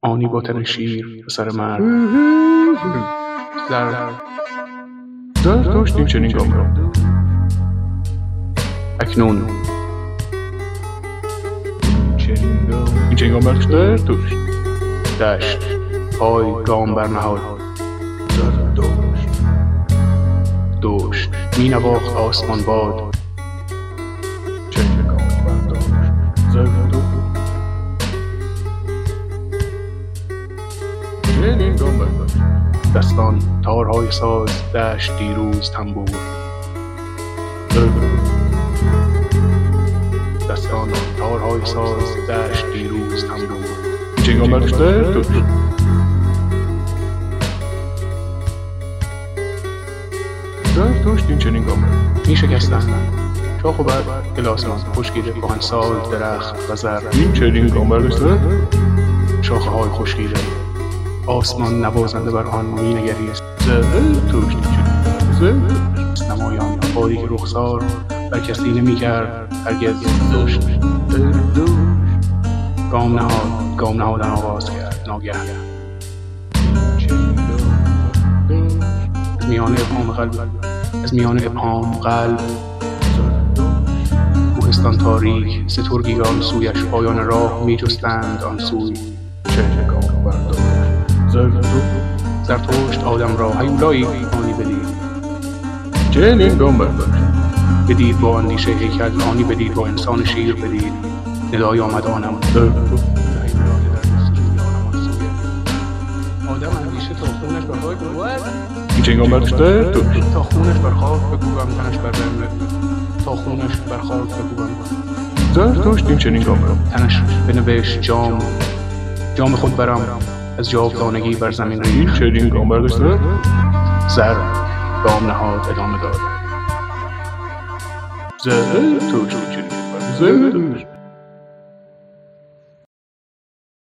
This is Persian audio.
آنی با تن شیر پسر مرد داشتیم چنین گام را. اکنون این چنین گام برداشت دشت پای گام برنهاد دوشت می نواخت آسمان باد چنین گام برداشت چنین گام برداشت دستان تارهای ساز دشت دیروز تنبور دستان تارهای ساز دشت دیروز تنبور این چنین گام برداشت داشت این چنین گام می شکستند شاخ و برگ گلاسان خشکیده کهنسال درخت و زر این چنین گام برداشت شاخه های خشکیده آسمان نوازنده بر آن می نگریست توش نمایان باریک رخسار بر کسی نمی کرد هرگز دوشت گام نهادن آغاز کرد ناگه از میان ابهام قلب کوهستان تاریک سترگیان سویش پایان راه می جستند آن سوی چنین گام برداشت زرتشت آدم را هیولایی آنی بدید چنین گام برداشت بدید با اندیشه هیکل آنی بدید با انسان شیر بدید ندای آمد آنم آدم اندیشه تا خونش بر خاک بگوید این چنین گام برداشت تا خونش بر خاک بگویم تنش بر رمه تا خونش بر خاک بگویم زرتشت این چنین گام را تنش بنوشت جام خود برم از جاودانگی بر زمین ریخت چنین گام برداشت زر گام نهاد ادامه داد زرتشت